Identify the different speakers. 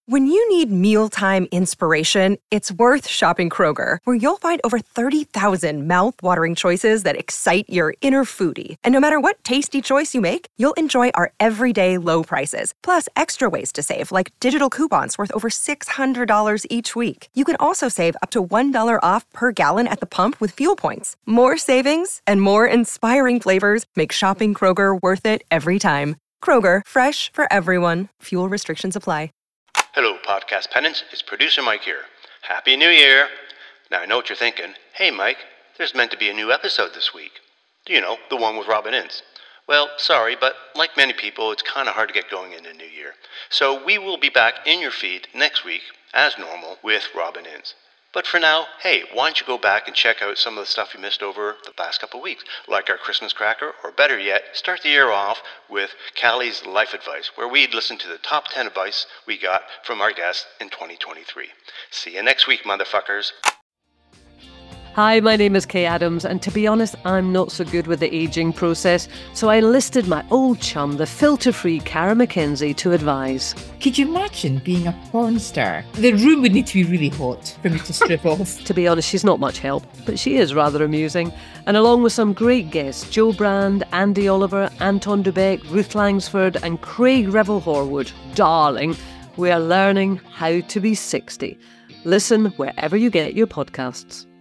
Speaker 1: When you need mealtime inspiration, it's worth shopping Kroger, where you'll find over 30,000 mouth-watering choices that excite your inner foodie. And no matter what tasty choice you make, you'll enjoy our everyday low prices, plus extra ways to save, like digital coupons worth over $600 each week. You can also save up to $1 off per gallon at the pump with fuel points. More savings and more inspiring flavors make shopping Kroger worth it every time. Kroger, fresh for everyone. Fuel restrictions apply.
Speaker 2: Hello, Podcast Pennants. It's producer Mike here. Happy New Year! Now, I know what you're thinking. Hey, Mike, there's meant to be a new episode this week. You know, the one with Robin Ince. Well, sorry, but like many people, it's kind of hard to get going in the new year. So we will be back in your feed next week, as normal, with Robin Ince. But for now, hey, why don't you go back and check out some of the stuff you missed over the past couple of weeks, like our Christmas cracker, or better yet, start the year off with Callie's Life Advice, where we'd listen to the top 10 advice we got from our guests in 2023. See you next week, motherfuckers.
Speaker 3: Hi, my name is Kay Adams, and to be honest, I'm not so good with the ageing process, so I enlisted my old chum, the filter-free Cara McKenzie, to advise.
Speaker 4: Could you imagine being a porn star? The room would need to be really hot for me to strip off.
Speaker 3: To be honest, she's not much help, but she is rather amusing. And along with some great guests, Joe Brand, Andy Oliver, Anton Dubeck, Ruth Langsford, and Craig Revel-Horwood, darling, we are learning how to be 60. Listen wherever you get your podcasts.